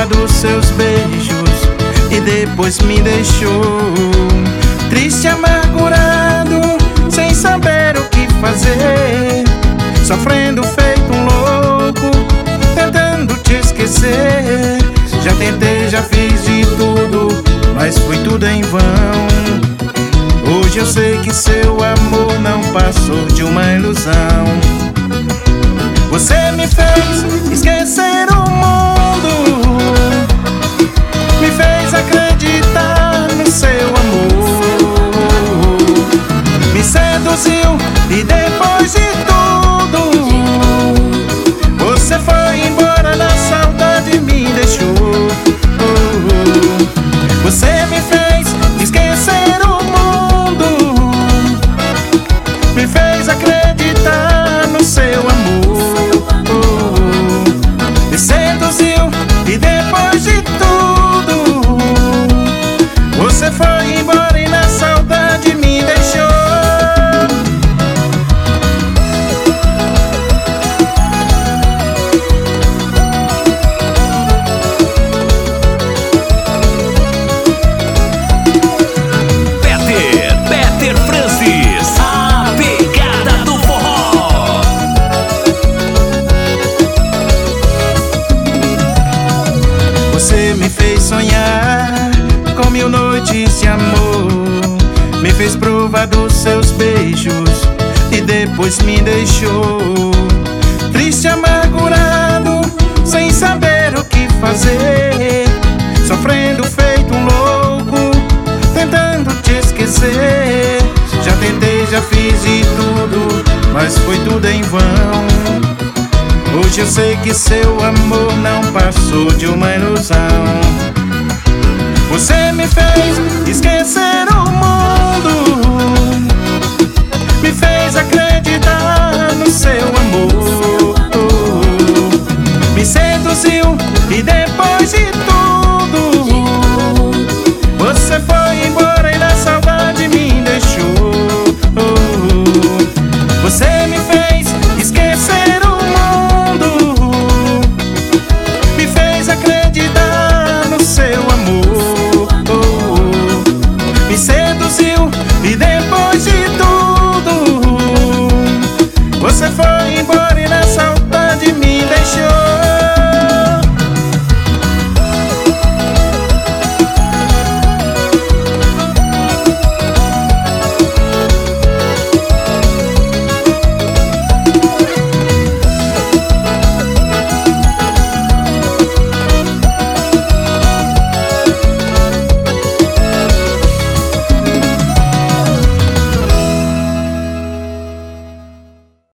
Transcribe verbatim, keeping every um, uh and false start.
dos seus beijos e depois me deixou. Triste, amargurado, sem saber o que fazer, sofrendo feito um louco, tentando te esquecer. Já tentei, já fiz de tudo, mas foi tudo em vão. Hoje eu sei que seu amor não passou de uma ilusão. Você me fez esquecer o mundo, me fez acreditar no seu amor, me seduziu e depois de tudo você foi embora, na saudade me deixou. Você me fez esquecer o mundo, me fez acreditar no seu amor, me seduziu e depois de tudo você foi embora e na saudade me deixou. Você me fez sonhar com mil noites de amor, me fez provar dos seus beijos e depois me deixou. Triste, amargurado, sem saber o que fazer, sofrendo feito um louco, tentando te esquecer. Já tentei, já fiz de tudo, mas foi tudo em vão. Hoje eu sei que seu amor não passou de uma ilusão. Você me fez esquecer